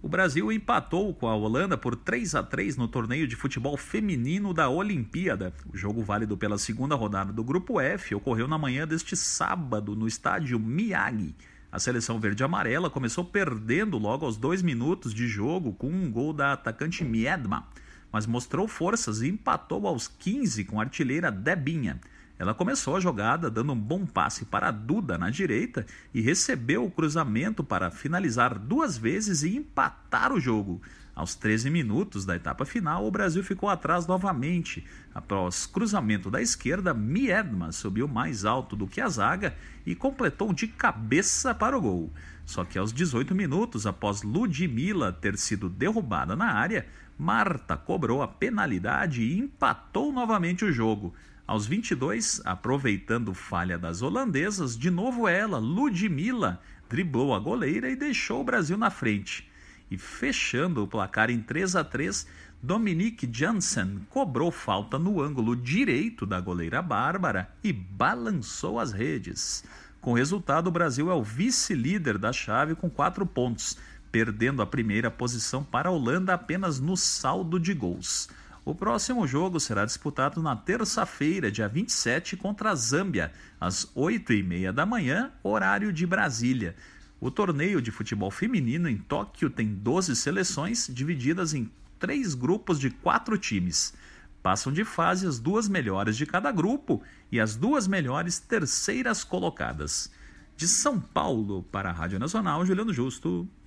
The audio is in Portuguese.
O Brasil empatou com a Holanda por 3-3 no torneio de futebol feminino da Olimpíada. O jogo válido pela segunda rodada do Grupo F ocorreu na manhã deste sábado no estádio Miyagi. A seleção verde-amarela começou perdendo logo aos 2 minutos de jogo com um gol da atacante Miedma, mas mostrou forças e empatou aos 15 com a artilheira Debinha. Ela começou a jogada dando um bom passe para a Duda na direita e recebeu o cruzamento para finalizar 2 vezes e empatar o jogo. Aos 13 minutos da etapa final, o Brasil ficou atrás novamente. Após cruzamento da esquerda, Miedma subiu mais alto do que a zaga e completou de cabeça para o gol. Só que aos 18 minutos, após Ludmila ter sido derrubada na área, Marta cobrou a penalidade e empatou novamente o jogo. Aos 22, aproveitando falha das holandesas, de novo ela, Ludmila, driblou a goleira e deixou o Brasil na frente. E fechando o placar em 3-3, Dominique Janssen cobrou falta no ângulo direito da goleira Bárbara e balançou as redes. Com o resultado, o Brasil é o vice-líder da chave com 4 pontos, perdendo a primeira posição para a Holanda apenas no saldo de gols. O próximo jogo será disputado na terça-feira, dia 27, contra a Zâmbia, às 8h30 da manhã, horário de Brasília. O torneio de futebol feminino em Tóquio tem 12 seleções, divididas em 3 grupos de 4 times. Passam de fase as 2 melhores de cada grupo e as 2 melhores terceiras colocadas. De São Paulo, para a Rádio Nacional, Juliano Justo.